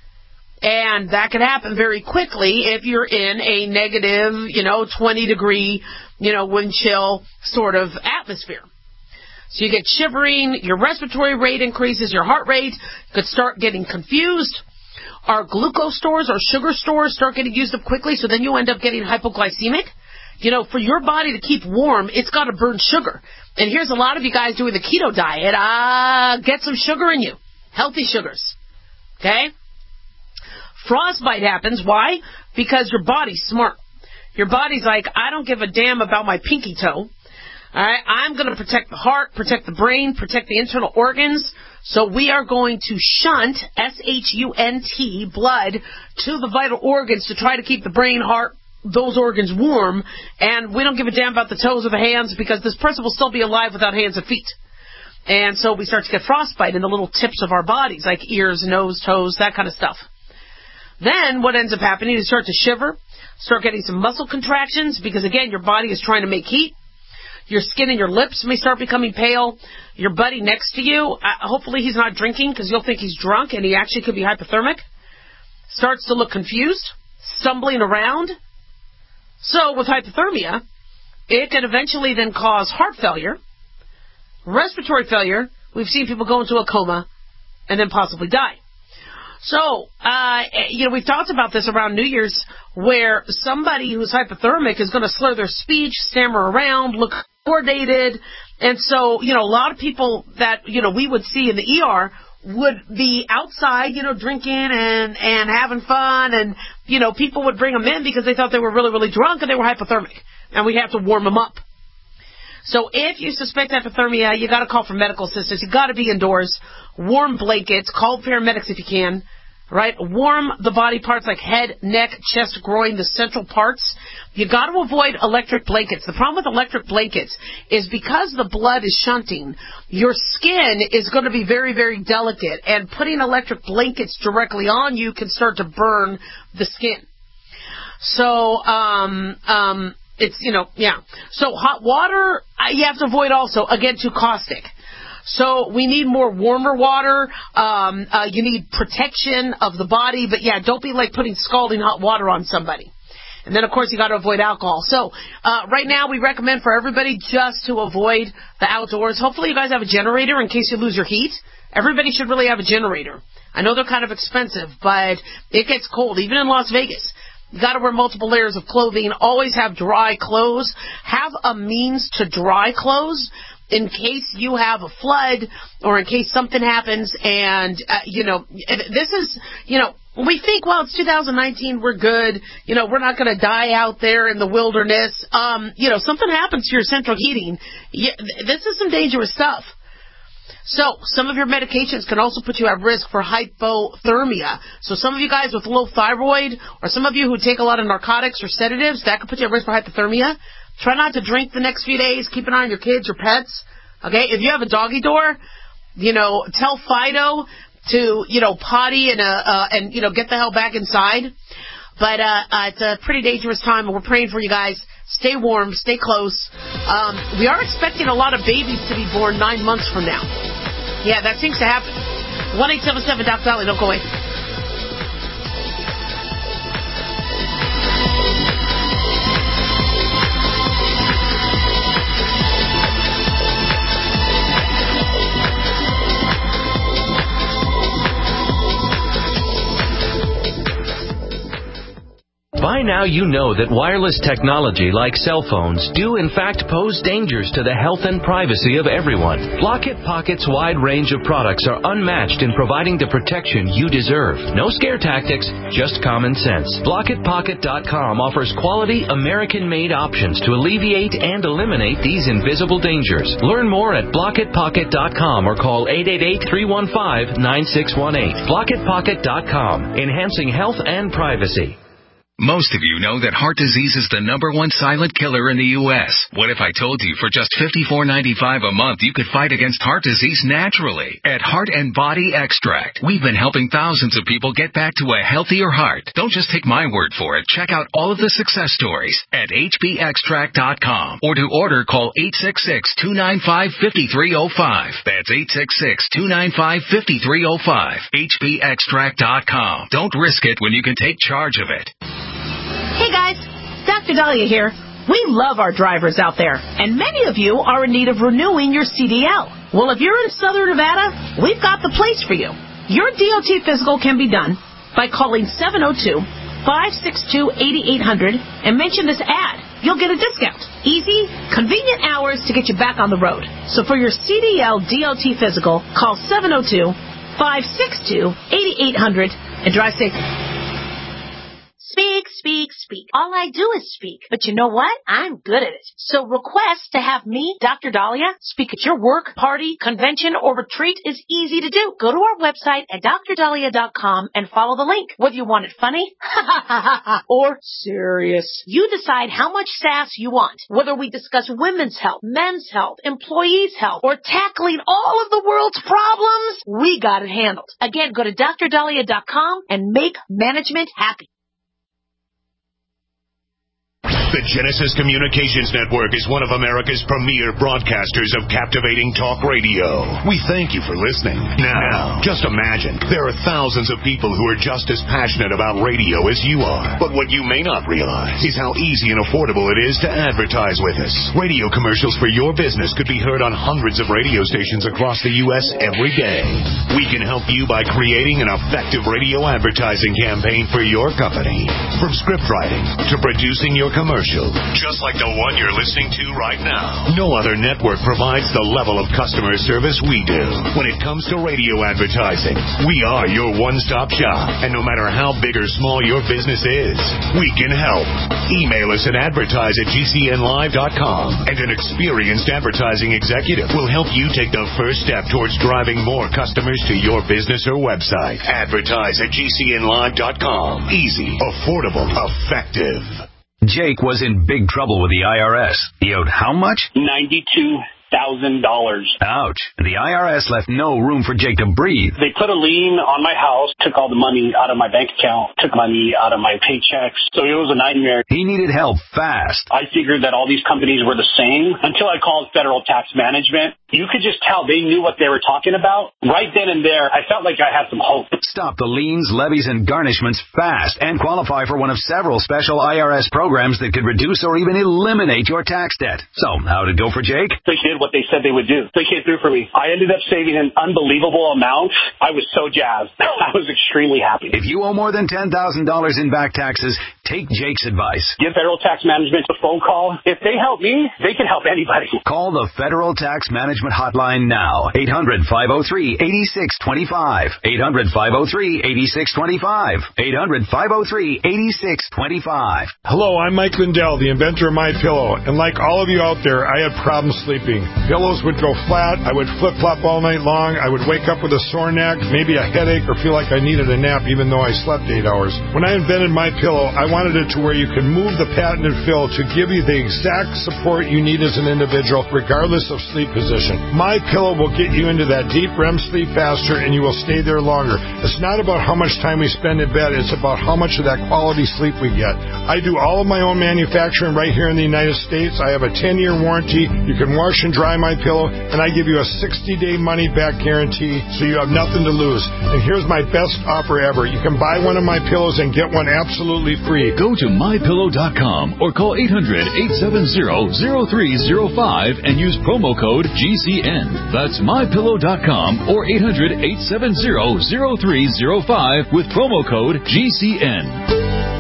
And that can happen very quickly if you're in a negative, you know, twenty degree, you know, wind chill sort of atmosphere. So you get shivering, your respiratory rate increases, your heart rate could start getting confused. Our glucose stores or sugar stores start getting used up quickly, so then you end up getting hypoglycemic. You know, for your body to keep warm, it's got to burn sugar. And here's a lot of you guys doing the keto diet. Ah, uh, get some sugar in you. Healthy sugars. Okay? Frostbite happens. Why? Because your body's smart. Your body's like, I don't give a damn about my pinky toe. All right, I'm going to protect the heart, protect the brain, protect the internal organs. So we are going to shunt, S H U N T, blood to the vital organs to try to keep the brain, heart, those organs warm. And we don't give a damn about the toes or the hands because this person will still be alive without hands and feet. And so we start to get frostbite in the little tips of our bodies, like ears, nose, toes, that kind of stuff. Then what ends up happening is you start to shiver, start getting some muscle contractions because, again, your body is trying to make heat. Your skin and your lips may start becoming pale. Your buddy next to you, uh, hopefully he's not drinking because you'll think he's drunk and he actually could be hypothermic, starts to look confused, stumbling around. So with hypothermia, it can eventually then cause heart failure, respiratory failure. We've seen people go into a coma and then possibly die. So, uh, you know, we've talked about this around New Year's where somebody who's hypothermic is going to slur their speech, stammer around, look coordinated. And so, you know, a lot of people that, you know, we would see in the E R would be outside, you know, drinking and, and having fun. And, you know, people would bring them in because they thought they were really, really drunk and they were hypothermic. And we have to warm them up. So if you suspect hypothermia, you got to call for medical assistance. You got to be indoors. Warm blankets. Call paramedics if you can. Right? Warm the body parts like head, neck, chest, groin, the central parts. You got to avoid electric blankets. The problem with electric blankets is because the blood is shunting, your skin is going to be very, very delicate, and putting electric blankets directly on you can start to burn the skin. So, um, um, it's, you know, yeah. So hot water, you have to avoid also, again, too caustic. So we need more warmer water. Um, uh, you need protection of the body. But, yeah, don't be like putting scalding hot water on somebody. And then, of course, you got to avoid alcohol. So uh, right now we recommend for everybody just to avoid the outdoors. Hopefully you guys have a generator in case you lose your heat. Everybody should really have a generator. I know they're kind of expensive, but it gets cold, even in Las Vegas. You got to wear multiple layers of clothing. Always have dry clothes. Have a means to dry clothes in case you have a flood or in case something happens. And, uh, you know, this is, you know, we think, well, it's two thousand nineteen, we're good. You know, we're not going to die out there in the wilderness. Um, you know, something happens to your central heating. Yeah, this is some dangerous stuff. So some of your medications can also put you at risk for hypothermia. So some of you guys with low thyroid or some of you who take a lot of narcotics or sedatives, that could put you at risk for hypothermia. Try not to drink the next few days. Keep an eye on your kids, your pets. Okay? If you have a doggy door, you know, tell Fido to, you know, potty and, uh, uh, and you know, get the hell back inside. But uh, uh, it's a pretty dangerous time, and we're praying for you guys. Stay warm. Stay close. Um, we are expecting a lot of babies to be born nine months from now. Yeah, that seems to happen. one eight seven seven Doc Dolly. Don't go away. By now you know that wireless technology like cell phones do in fact pose dangers to the health and privacy of everyone. Blockit Pocket's wide range of products are unmatched in providing the protection you deserve. No scare tactics, just common sense. Blockit Pocket dot com offers quality American-made options to alleviate and eliminate these invisible dangers. Learn more at Blockit Pocket dot com or call eight eight eight, three one five, nine six one eight. Blockit Pocket dot com, enhancing health and privacy. Most of you know that heart disease is the number one silent killer in the U S What if I told you for just fifty-four ninety-five a month you could fight against heart disease naturally? At Heart and Body Extract, we've been helping thousands of people get back to a healthier heart. Don't just take my word for it. Check out all of the success stories at H B extract dot com. Or to order, call eight six six, two nine five, five three zero five. That's eight six six, two nine five, five three zero five. H B extract dot com. Don't risk it when you can take charge of it. Hey guys, Doctor Dahlia here. We love our drivers out there, and many of you are in need of renewing your C D L. Well, if you're in Southern Nevada, we've got the place for you. Your D O T physical can be done by calling seven oh two, five six two, eight eight hundred and mention this ad. You'll get a discount. Easy, convenient hours to get you back on the road. So for your C D L D O T physical, call seven oh two, five six two, eight eight hundred and drive safe. Speak, speak, speak. All I do is speak. But you know what? I'm good at it. So request to have me, Doctor Dahlia, speak at your work, party, convention, or retreat is easy to do. Go to our website at d r dahlia dot com and follow the link. Whether you want it funny or serious, you decide how much sass you want. Whether we discuss women's health, men's health, employees' health, or tackling all of the world's problems, we got it handled. Again, go to d r dahlia dot com and make management happy. The Genesis Communications Network is one of America's premier broadcasters of captivating talk radio. We thank you for listening. Now, just imagine, there are thousands of people who are just as passionate about radio as you are. But what you may not realize is how easy and affordable it is to advertise with us. Radio commercials for your business could be heard on hundreds of radio stations across the U S every day. We can help you by creating an effective radio advertising campaign for your company. From script writing to producing your commercial, just like the one you're listening to right now. No other network provides the level of customer service we do. When it comes to radio advertising, we are your one-stop shop. And no matter how big or small your business is, we can help. Email us at advertise at g c n live dot com, and an experienced advertising executive will help you take the first step towards driving more customers to your business or website. Advertise at g c n live dot com. Easy, affordable, effective. Jake was in big trouble with the I R S. He owed how much? ninety-two thousand dollars. Ouch. The I R S left no room for Jake to breathe. They put a lien on my house, took all the money out of my bank account, took money out of my paychecks. So it was a nightmare. He needed help fast. I figured that all these companies were the same until I called Federal Tax Management. You could just tell they knew what they were talking about. Right then and there, I felt like I had some hope. Stop the liens, levies, and garnishments fast and qualify for one of several special I R S programs that could reduce or even eliminate your tax debt. So, how'd it go for Jake? They did what they said they would do. They came through for me. I ended up saving an unbelievable amount. I was so jazzed. I was extremely happy. If you owe more than ten thousand dollars in back taxes, take Jake's advice. Give Federal Tax Management a phone call. If they help me, they can help anybody. Call the Federal Tax Management Hotline now. eight hundred, five oh three, eight six two five. eight hundred, five oh three, eight six two five. eight hundred, five oh three, eight six two five. Hello, I'm Mike Lindell, the inventor of MyPillow. And like all of you out there, I had problems sleeping. Pillows would go flat. I would flip-flop all night long. I would wake up with a sore neck, maybe a headache, or feel like I needed a nap even though I slept eight hours. When I invented MyPillow, I wanted it to where you can move the patented fill to give you the exact support you need as an individual, regardless of sleep position. MyPillow will get you into that deep R E M sleep faster, and you will stay there longer. It's not about how much time we spend in bed. It's about how much of that quality sleep we get. I do all of my own manufacturing right here in the United States. I have a ten-year warranty. You can wash and dry MyPillow, and I give you a sixty-day money-back guarantee, so you have nothing to lose. And here's my best offer ever. You can buy one of my pillows and get one absolutely free. Go to my pillow dot com or call eight hundred, eight seven zero, zero three zero five and use promo code G C N. That's my pillow dot com or eight hundred, eight seven zero, zero three zero five with promo code G C N.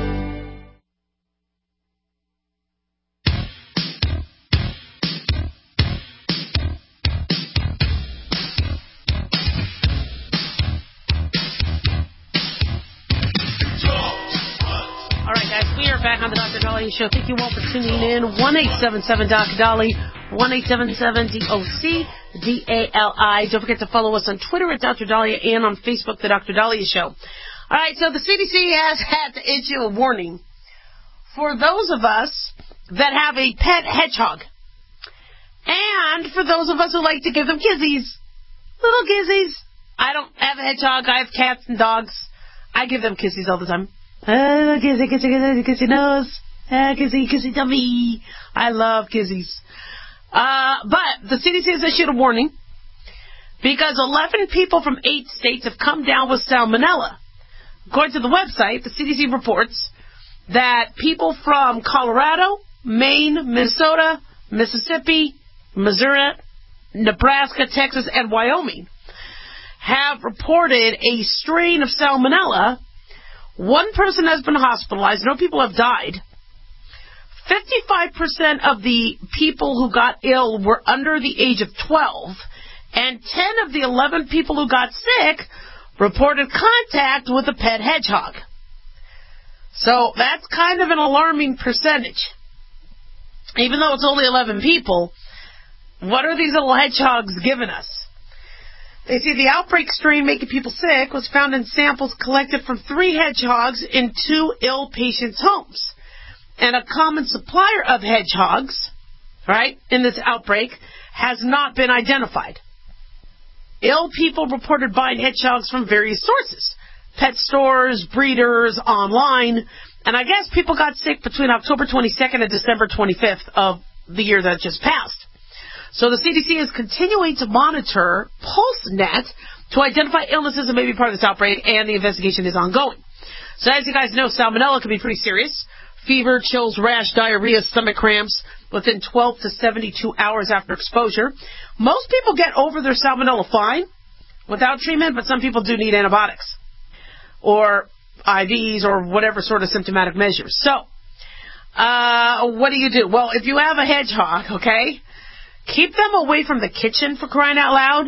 Show. Thank you all for tuning in. one eight seven seven Doc Dolly, one eight seven seven D O C D A L I. Don't forget to follow us on Twitter at Doctor Dahlia and on Facebook, The Doctor Dahlia Show. All right, so the C D C has had to issue a warning for those of us that have a pet hedgehog, and for those of us who like to give them kizzies, little kizzies. I don't have a hedgehog. I have cats and dogs. I give them kizzies all the time. Oh, kissy, kissy, kissy, kissy nose. Ah, kissy, kissy tummy. I love kizzies. Uh, but the C D C has issued a warning because eleven people from eight states have come down with salmonella. According to the website, the C D C reports that people from Colorado, Maine, Minnesota, Mississippi, Missouri, Nebraska, Texas, and Wyoming have reported a strain of salmonella. One person has been hospitalized. No people have died. fifty-five percent of the people who got ill were under the age of twelve, and ten of the eleven people who got sick reported contact with a pet hedgehog. So that's kind of an alarming percentage. Even though it's only eleven people, what are these little hedgehogs giving us? They say the outbreak strain making people sick was found in samples collected from three hedgehogs in two ill patients' homes. And a common supplier of hedgehogs, right, in this outbreak has not been identified. Ill people reported buying hedgehogs from various sources. Pet stores, breeders, online. And I guess people got sick between October twenty-second and December twenty-fifth of the year that just passed. So the C D C is continuing to monitor PulseNet to identify illnesses that may be part of this outbreak, and the investigation is ongoing. So as you guys know, salmonella can be pretty serious. Fever, chills, rash, diarrhea, stomach cramps within twelve to seventy-two hours after exposure. Most people get over their salmonella fine without treatment, but some people do need antibiotics or I Vs or whatever sort of symptomatic measures. So, uh, what do you do? Well, if you have a hedgehog, okay, keep them away from the kitchen, for crying out loud.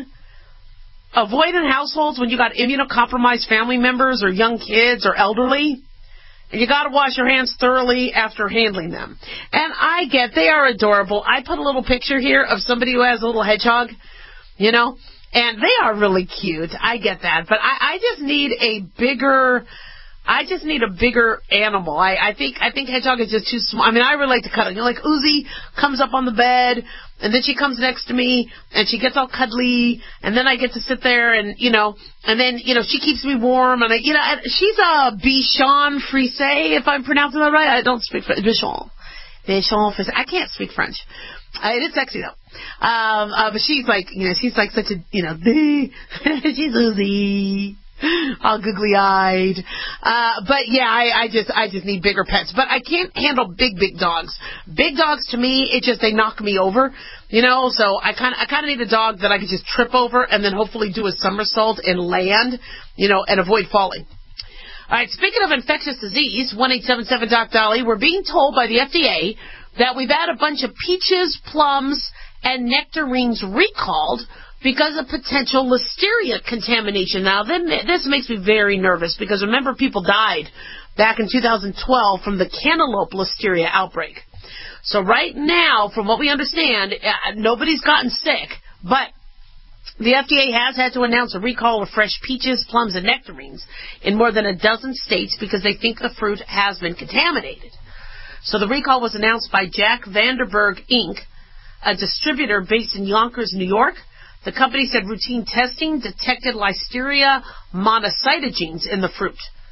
Avoid in households when you got immunocompromised family members or young kids or elderly. And you got to wash your hands thoroughly after handling them. And I get, they are adorable. I put a little picture here of somebody who has a little hedgehog, you know, and they are really cute. I get that. But I, I just need a bigger... I just need a bigger animal. I, I think I think hedgehog is just too small. I mean, I relate to cuddling. You know, like Uzi comes up on the bed, and then she comes next to me, and she gets all cuddly, and then I get to sit there, and you know, and then you know, she keeps me warm, and I, you know, she's a Bichon Frise, if I'm pronouncing that right. I don't speak French. Bichon, Bichon Frise. I can't speak French. Uh, it is sexy though. Um, uh, but she's like, you know, she's like such a, you know, she's Uzi. All googly-eyed. Uh, but yeah, I, I just I just need bigger pets. But I can't handle big, big dogs. Big dogs, to me, it just, they knock me over. You know, so I kind of I kind of need a dog that I could just trip over and then hopefully do a somersault and land, you know, and avoid falling. All right, speaking of infectious disease, one eight seven seven Doc Dolly, we're being told by the F D A that we've had a bunch of peaches, plums, and nectarines recalled because of potential listeria contamination. Now, then, this makes me very nervous because, remember, people died back in two thousand twelve from the cantaloupe listeria outbreak. So right now, from what we understand, uh, nobody's gotten sick, but the F D A has had to announce a recall of fresh peaches, plums, and nectarines in more than a dozen states because they think the fruit has been contaminated. So the recall was announced by Jack Vanderberg, Incorporated, a distributor based in Yonkers, New York. The company said routine testing detected Listeria monocytogenes in the fruit.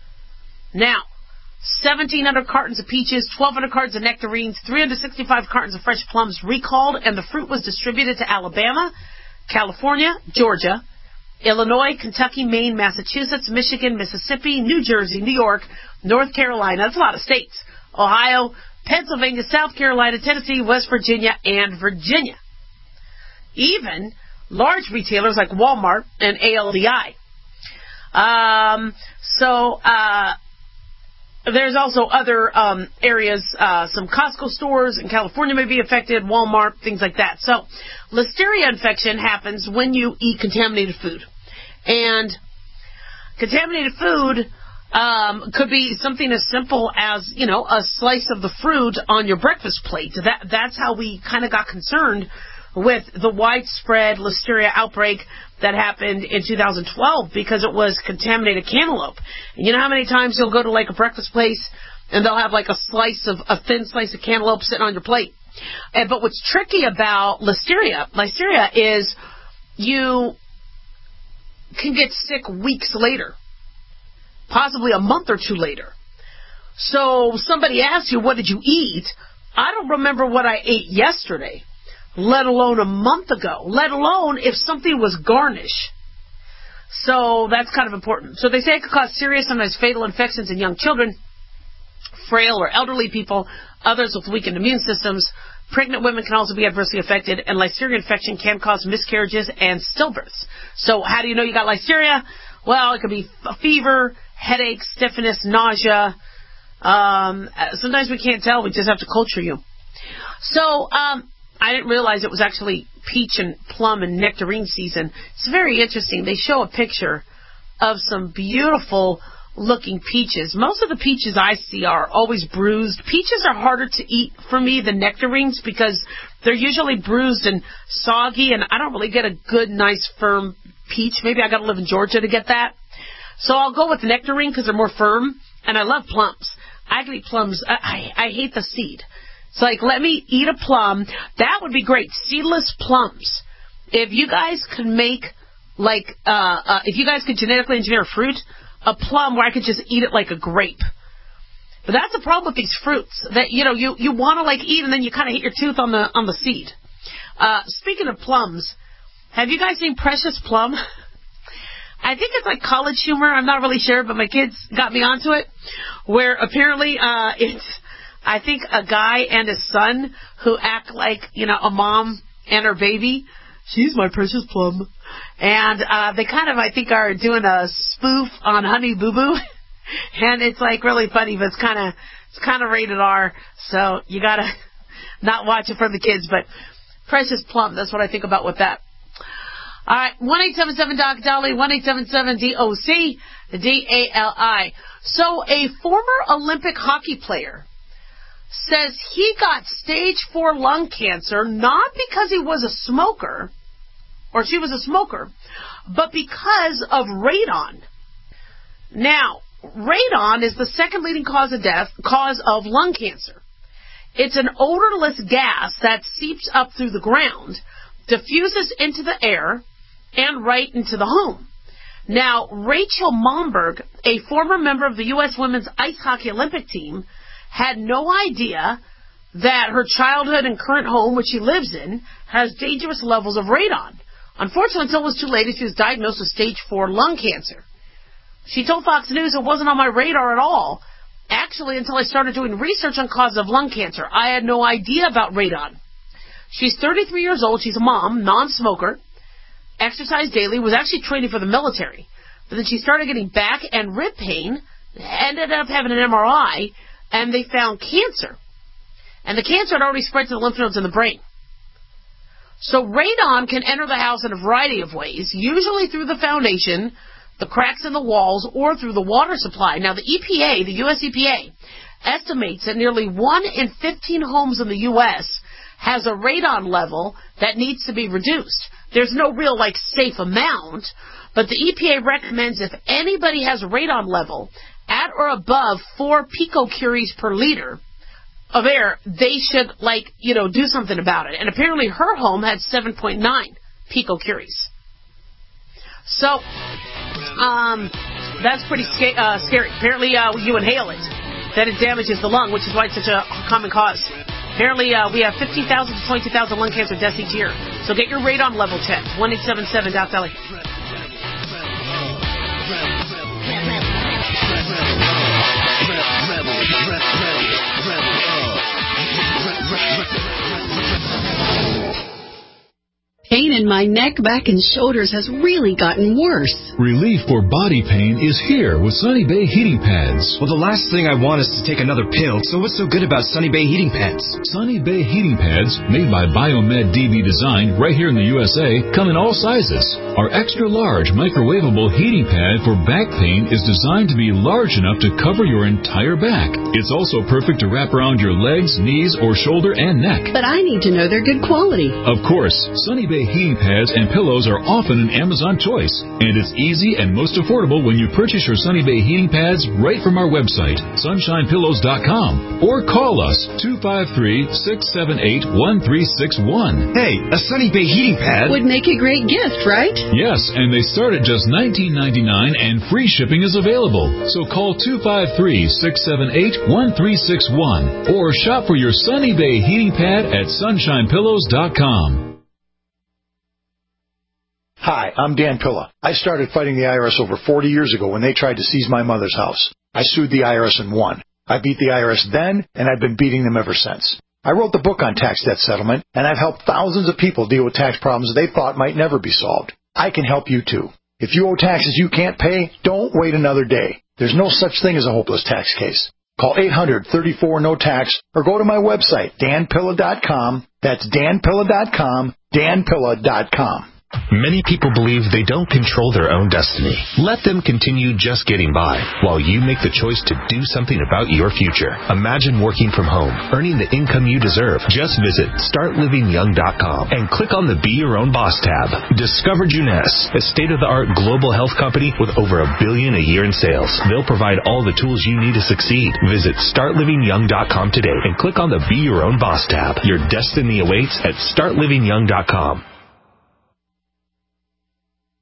Now, seventeen hundred cartons of peaches, twelve hundred cartons of nectarines, three hundred sixty-five cartons of fresh plums recalled, and the fruit was distributed to Alabama, California, Georgia, Illinois, Kentucky, Maine, Massachusetts, Michigan, Mississippi, New Jersey, New York, North Carolina. That's a lot of states. Ohio, Pennsylvania, South Carolina, Tennessee, West Virginia, and Virginia. Even large retailers like Walmart and A L D I. Um, so uh, there's also other um, areas, uh, some Costco stores in California may be affected, Walmart, things like that. So Listeria infection happens when you eat contaminated food. And contaminated food um, could be something as simple as, you know, a slice of the fruit on your breakfast plate. That That's how we kind of got concerned with the widespread Listeria outbreak that happened in two thousand twelve because it was contaminated cantaloupe. And you know how many times you'll go to like a breakfast place and they'll have like a slice of, a thin slice of cantaloupe sitting on your plate. And, but what's tricky about Listeria, Listeria is you can get sick weeks later, possibly a month or two later. So somebody asks you, what did you eat? I don't remember what I ate yesterday, let alone a month ago, let alone if something was garnish. So that's kind of important. So they say it could cause serious, sometimes fatal infections in young children, frail or elderly people, others with weakened immune systems. Pregnant women can also be adversely affected, and Listeria infection can cause miscarriages and stillbirths. So how do you know you got Listeria? Well, it could be a fever, headache, stiffness, nausea. Um, sometimes we can't tell. We just have to culture you. So um, I didn't realize it was actually peach and plum and nectarine season. It's very interesting. They show a picture of some beautiful looking peaches. Most of the peaches I see are always bruised. Peaches are harder to eat for me than nectarines because they're usually bruised and soggy, and I don't really get a good, nice, firm peach. Maybe I got to live in Georgia to get that. So I'll go with nectarine because they're more firm, and I love plums. I can eat plums. I, I, I hate the seed. It's like, let me eat a plum. That would be great. Seedless plums. If you guys could make, like, uh, uh, if you guys could genetically engineer a fruit, a plum where I could just eat it like a grape. But that's the problem with these fruits, that, you know, you, you want to, like, eat, and then you kind of hit your tooth on the on the seed. Uh, speaking of plums, have you guys seen Precious Plum? I think it's like college humor. I'm not really sure, but my kids got me onto it, where apparently uh, it's, I think, a guy and his son who act like, you know, a mom and her baby. She's my precious plum. And uh, they kind of, I think, are doing a spoof on Honey Boo Boo. And it's, like, really funny, but it's kind of it's kind of rated R, so you got to not watch it for the kids. But Precious Plum, that's what I think about with that. All right, one eight seven seven Doc Dolly, one eight seven seven D O C D A L I. So a former Olympic hockey player says he got stage four lung cancer not because he was a smoker, or she was a smoker, but because of radon. Now, radon is the second leading cause of death, cause of lung cancer. It's an odorless gas that seeps up through the ground, diffuses into the air, and right into the home. Now, Rachel Momberg, a former member of the U S women's ice hockey Olympic team, had no idea that her childhood and current home, which she lives in, has dangerous levels of radon. Unfortunately, until it was too late, she was diagnosed with stage four lung cancer. She told Fox News it wasn't on my radar at all, actually, until I started doing research on causes of lung cancer. I had no idea about radon. She's thirty-three years old. She's a mom, non-smoker, exercised daily, was actually training for the military. But then she started getting back and rib pain, ended up having an M R I, and they found cancer. And the cancer had already spread to the lymph nodes in the brain. So radon can enter the house in a variety of ways, usually through the foundation, the cracks in the walls, or through the water supply. Now, the E P A, the U S E P A, estimates that nearly one in fifteen homes in the U S has a radon level that needs to be reduced. There's no real, like, safe amount, but the E P A recommends if anybody has a radon level at or above four picocuries per liter of air, they should, like, you know, do something about it. And apparently her home had seven point nine picocuries. So, um, that's pretty sca- uh, scary. Apparently, uh, you inhale it, that it damages the lung, which is why it's such a common cause. Apparently, uh, we have fifteen thousand to twenty-two thousand lung cancer deaths each year. So get your radon level checked. one eight seven seven Doc Dolly. Pain in my neck, back, and shoulders has really gotten worse. Relief for body pain is here with Sunny Bay Heating Pads. Well, the last thing I want is to take another pill, so what's so good about Sunny Bay Heating Pads? Sunny Bay Heating Pads, made by Biomed D B Design right here in the U S A, come in all sizes. Our extra-large microwavable heating pad for back pain is designed to be large enough to cover your entire back. It's also perfect to wrap around your legs, knees, or shoulder and neck. But I need to know they're good quality. Of course, Sunny Bay heating pads and pillows are often an Amazon choice, and it's easy and most affordable when you purchase your Sunny Bay heating pads right from our website, sunshine pillows dot com, or call us two five three, six seven eight, one three six one. Hey, a Sunny Bay heating pad would make a great gift, right? Yes, and they start at just nineteen ninety-nine, and free shipping is available. So call two five three, six seven eight, one three six one or shop for your Sunny Bay heating pad at sunshine pillows dot com. Hi, I'm Dan Pilla. I started fighting the I R S over forty years ago when they tried to seize my mother's house. I sued the I R S and won. I beat the I R S then, and I've been beating them ever since. I wrote the book on tax debt settlement, and I've helped thousands of people deal with tax problems they thought might never be solved. I can help you too. If you owe taxes you can't pay, don't wait another day. There's no such thing as a hopeless tax case. Call eight hundred, thirty-four, no tax or go to my website, dan pilla dot com. That's dan pilla dot com, dan pilla dot com. Many people believe they don't control their own destiny. Let them continue just getting by while you make the choice to do something about your future. Imagine working from home, earning the income you deserve. Just visit start living young dot com and click on the Be Your Own Boss tab. Discover Juness, a state-of-the-art global health company with over a billion a year in sales. They'll provide all the tools you need to succeed. Visit start living young dot com today and click on the Be Your Own Boss tab. Your destiny awaits at start living young dot com.